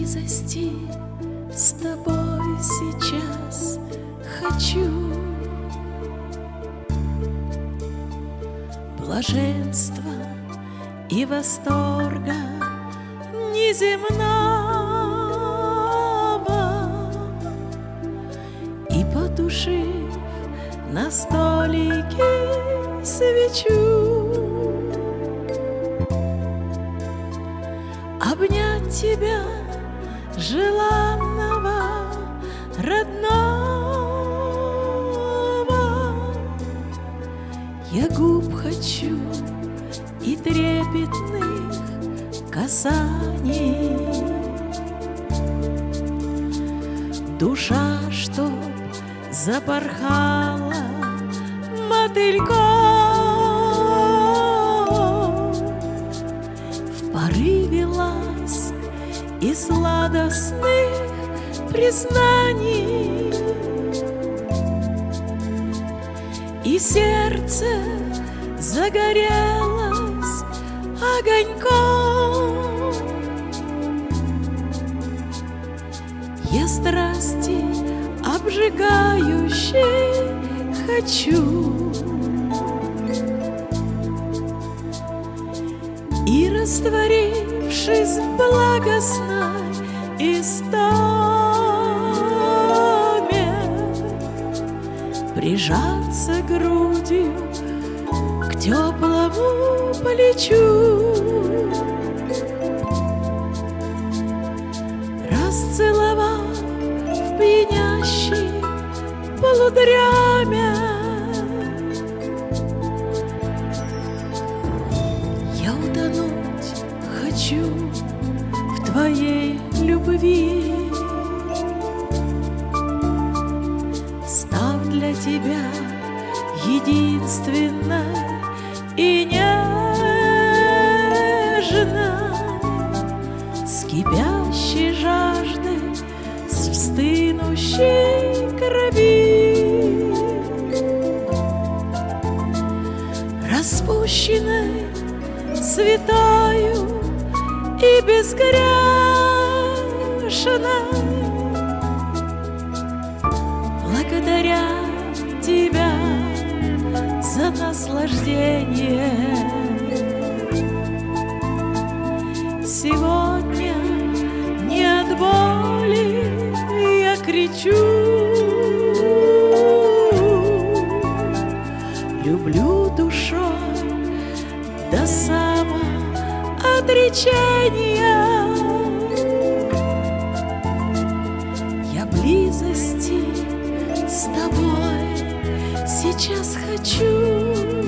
близости с тобой сейчас хочу. Блаженства и восторга неземного, и потушив на столике свечу, обнять тебя, желанного, родного. Я губ хочу и трепетных касаний, душа, чтоб запорхала мотыльком в порыве ласк и сладостных признаний, и сердце загорелось огоньком. Я страсти обжигающей хочу, и, растворившись в благостной истоме, прижаться грудью к теплому плечу, расцеловав в пьянящей полудреме. Я утонуть хочу в твоей любви, став для тебя единственной и нежной, с кипящей жаждой, с встынущей крови, распущенной, святою и безгрешной. Благодаря тебя за наслаждение сегодня не от боли я кричу. Люблю душой до самоотречения. Я близости с тобой сейчас хочу.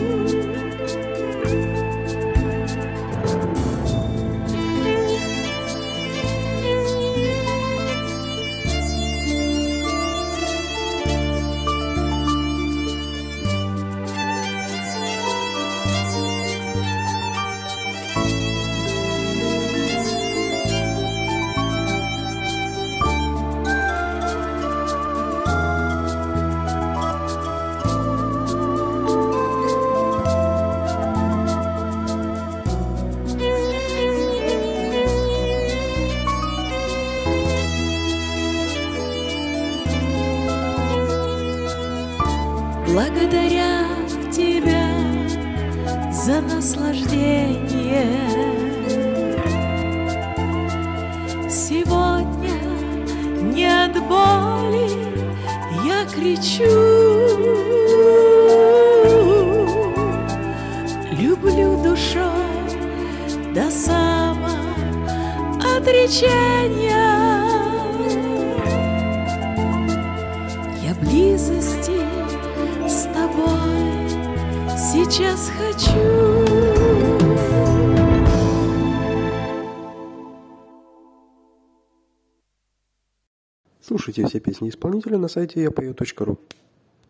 Благодаря тебя за наслаждение сегодня не от боли я кричу. Люблю душой до самоотречения. Я близости с тобой сейчас хочу. Слушайте все песни исполнителя на сайте yapою.ru.